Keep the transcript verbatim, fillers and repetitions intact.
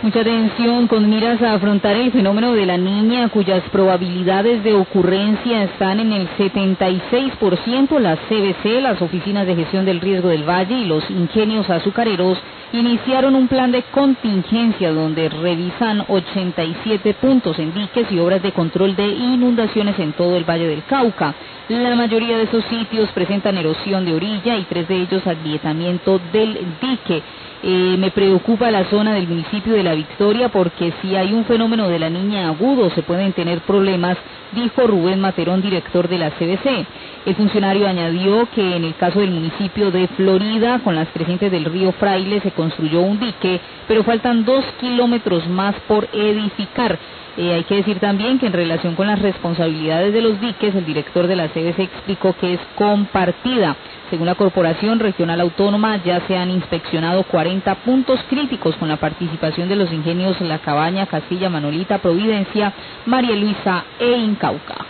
Mucha atención con miras a afrontar el fenómeno de la niña, cuyas probabilidades de ocurrencia están en el setenta y seis por ciento. Las C B C, las Oficinas de Gestión del Riesgo del Valle y los ingenios azucareros iniciaron un plan de contingencia donde revisan ochenta y siete puntos en diques y obras de control de inundaciones en todo el Valle del Cauca. La mayoría de esos sitios presentan erosión de orilla y tres de ellos agrietamiento del dique. Eh, me preocupa la zona del municipio de La Victoria porque si hay un fenómeno de la niña agudo se pueden tener problemas, dijo Rubén Materón, director de la C B C. El funcionario añadió que en el caso del municipio de Florida, con las crecientes del río Fraile, se construyó un dique, pero faltan dos kilómetros más por edificar. Eh, hay que decir también que en relación con las responsabilidades de los diques, el director de la C B C explicó que es compartida. Según la Corporación Regional Autónoma, ya se han inspeccionado cuarenta puntos críticos con la participación de los ingenios La Cabaña, Castilla, Manolita, Providencia, María Luisa e Incauca.